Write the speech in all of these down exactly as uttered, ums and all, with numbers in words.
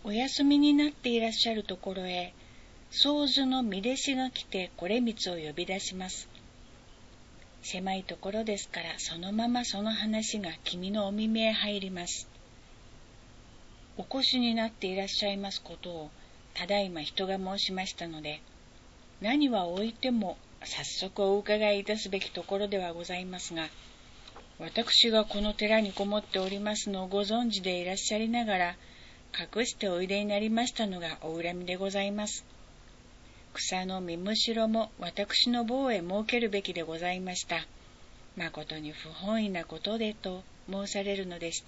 お休みになっていらっしゃるところへ、僧図の身弟子が来てこれみつを呼び出します。狭いところですから、そのままその話が君のお耳へ入ります。お越しになっていらっしゃいますことを、ただいま人が申しましたので、何は置いても早速お伺いいたすべきところではございますが、私がこの寺にこもっておりますのをご存知でいらっしゃりながら、隠しておいでになりましたのがお恨みでございます。草の実むしろも私の房へ設けるべきでございました。まことに不本意なことでと申されるのでした。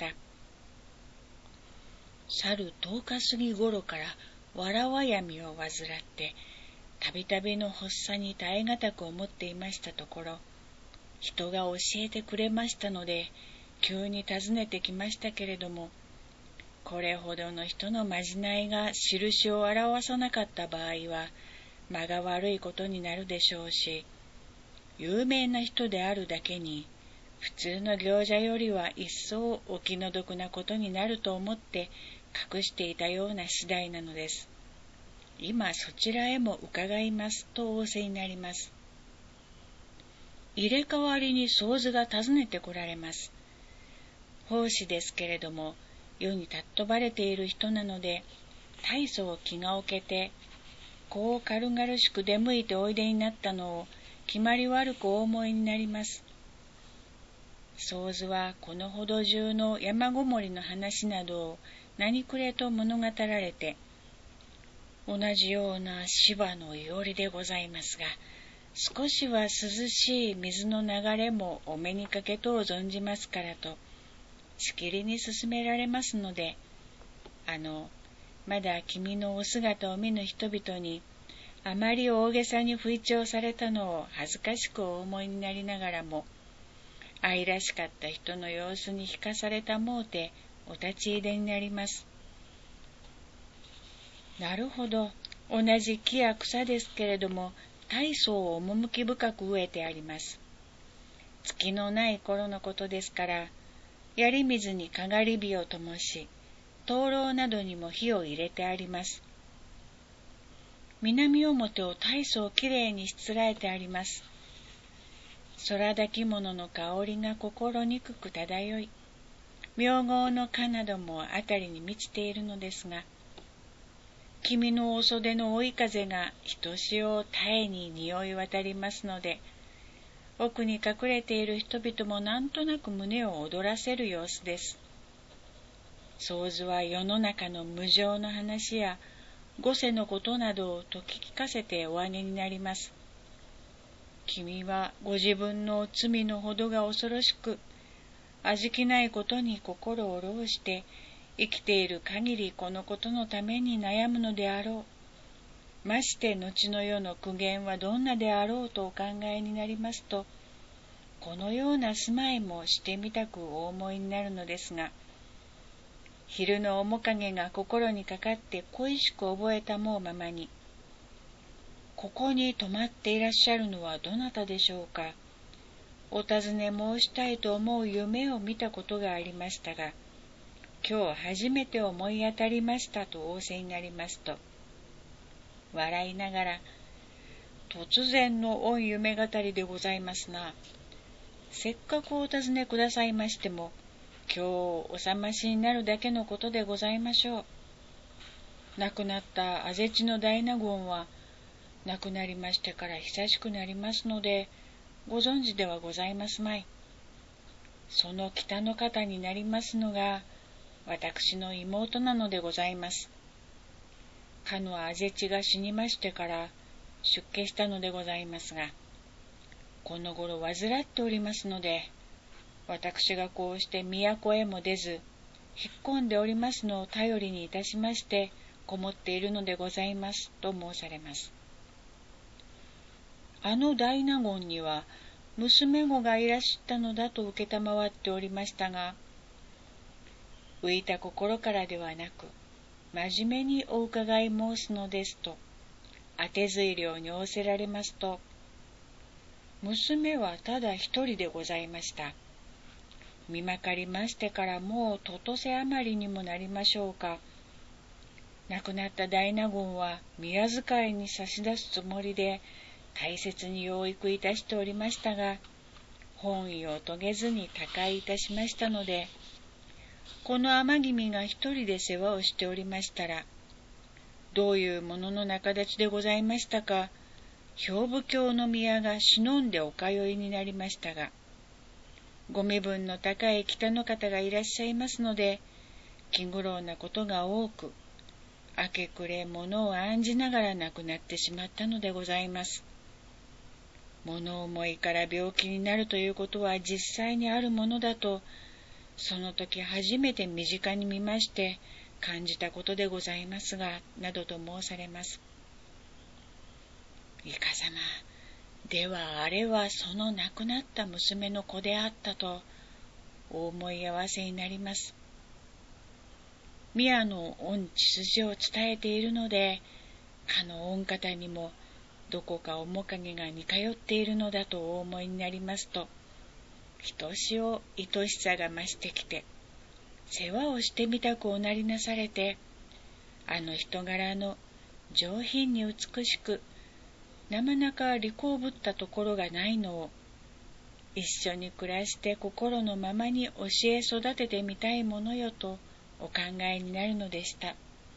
去る十日過ぎ頃からわらわ闇を患って、たびたびの発作に耐え難く思っていましたところ、人が教えてくれましたので、急に訪ねてきましたけれども、これほどの人のまじないが印を表さなかった場合は、間が悪いことになるでしょうし、有名な人であるだけに、普通の行者よりは一層お気の毒なことになると思って隠していたような次第なのです。今そちらへも伺いますと仰せになります。入れ替わりに僧図が訪ねてこられます。奉仕ですけれども、世に尊ばれている人なので、大層気が置けて、こう軽々しく出向いておいでになったのを決まり悪くお思いになります。僧図はこのほど中の山ごもりの話などを何くれと物語られて、同じような芝のいおりでございますが、少しは涼しい水の流れもお目にかけとう存じますからと、しきりに勧められますので、あの、まだ君のお姿を見ぬ人々に、あまり大げさに吹聴されたのを恥ずかしくお思いになりながらも、愛らしかった人の様子に引かされたもうて、お立ち入れになります。なるほど、同じ木や草ですけれども、大層趣深く植えてあります。月のない頃のことですから、槍水にかがり火を灯し、灯籠などにも火を入れてあります。南表を大層きれいにしつらえてあります。空抱き物の香りが心にくく漂い、明号の花などもあたりに満ちているのですが、君のお袖の追い風がひとしお絶えに匂い渡りますので、奥に隠れている人々もなんとなく胸を躍らせる様子です。僧図は世の中の無常の話や五世のことなどをと聞かせてお上げになります。君はご自分の罪のほどが恐ろしく、味気ないことに心を浪して生きている限りこのことのために悩むのであろう。まして後の世の苦言はどんなであろうとお考えになりますと、このような住まいもしてみたくお思いになるのですが、昼の面影が心にかかって恋しく覚えたもうままに、ここに泊まっていらっしゃるのはどなたでしょうか。お尋ね申したいと思う夢を見たことがありましたが、今日初めて思い当たりましたと仰せになりますと、笑いながら、突然の御夢語りでございますな。せっかくお尋ねくださいましても、今日お覚ましになるだけのことでございましょう。亡くなったあぜちの大納言は、亡くなりましてから久しくなりますので、ご存知ではございますまい。その北の方になりますのが、私の妹なのでございます。かのあぜちが死にましてから出家したのでございますが、この頃患っておりますので、私がこうして都へも出ず、引っ込んでおりますのを頼りにいたしまして、こもっているのでございます、と申されます。あの大納言には、娘子がいらしたのだと受けたまわっておりましたが、浮いた心からではなく、真面目にお伺い申すのですと、当てずい料に仰せられますと、娘はただ一人でございました。見まかりましてからもうととせ余りにもなりましょうか。 亡くなった大納言は宮遣いに差し出すつもりで大切に養育いたしておりましたが、本意を遂げずに他界いたしましたので、この天君が一人で世話をしておりましたら、どういうものの仲立ちでございましたか、兵部卿の宮が忍んでお通いになりましたが、ご身分の高い北の方がいらっしゃいますので、気苦労なことが多く、明け暮れ物を案じながら亡くなってしまったのでございます。物思いから病気になるということは実際にあるものだと、その時初めて身近に見まして感じたことでございますが、などと申されます。いかさま、ではあれはその亡くなった娘の子であったとお思い合わせになります。宮の御血筋を伝えているので、かの御方にもどこか面影が似通っているのだとお思いになりますと、ひとしお愛しさが増してきて、世話をしてみたくおなりなされて、あの人柄の上品に美しく、なまなか利口ぶったところがないのを、一緒に暮らして心のままに教え育ててみたいものよとお考えになるのでした。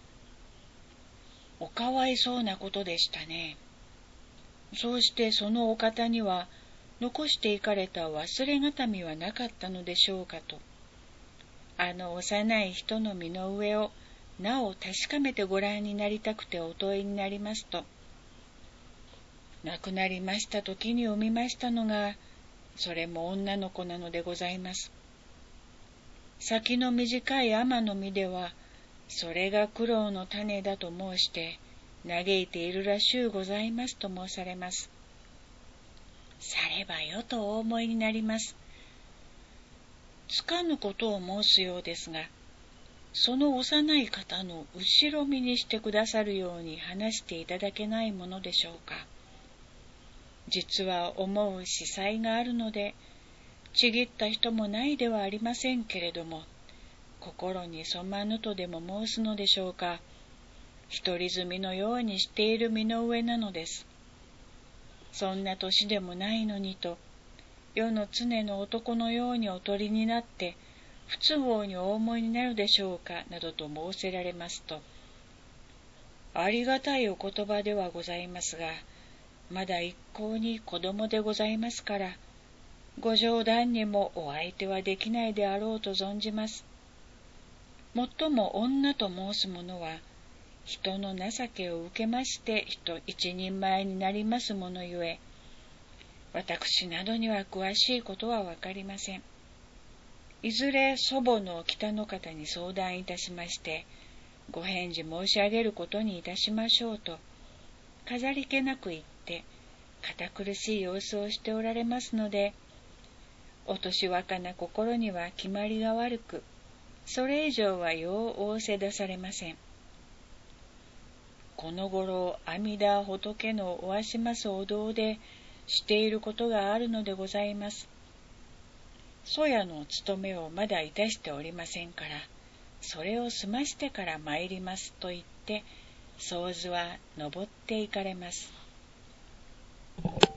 おかわいそうなことでしたね。そうしてそのお方には残していかれた忘れがたみはなかったのでしょうかと、あの幼い人の身の上をなお確かめてご覧になりたくてお問いになりますと、亡くなりました時に産みましたのが、それも女の子なのでございます。先の短い天の実では、それが苦労の種だと申して嘆いているらしゅうございますと申されます。さればよとお思いになります。つかぬことを申すようですが、その幼い方の後ろ身にしてくださるように話していただけないものでしょうか。実は思う司祭があるので、ちぎった人もないではありませんけれども、心に染まぬとでも申すのでしょうか、一人住みのようにしている身の上なのです。そんな年でもないのにと、世の常の男のようにおとりになって、不都合にお思いになるでしょうか、などと申せられますと、ありがたいお言葉ではございますが、まだ一向に子供でございますから、ご冗談にもお相手はできないであろうと存じます。もっとも女と申すものは、人の情けを受けまして人一人前になりますものゆえ、私などには詳しいことはわかりません。いずれ祖母の北の方に相談いたしまして、ご返事申し上げることにいたしましょうと、飾り気なく言って、堅苦しい様子をしておられますので、お年若な心には決まりが悪く、それ以上はよう仰せ出されません。この頃、阿弥陀仏のおわしますお堂でしていることがあるのでございます。そやの務めをまだいたしておりませんから、それを済ましてから参りますと言って、僧図は登っていかれます。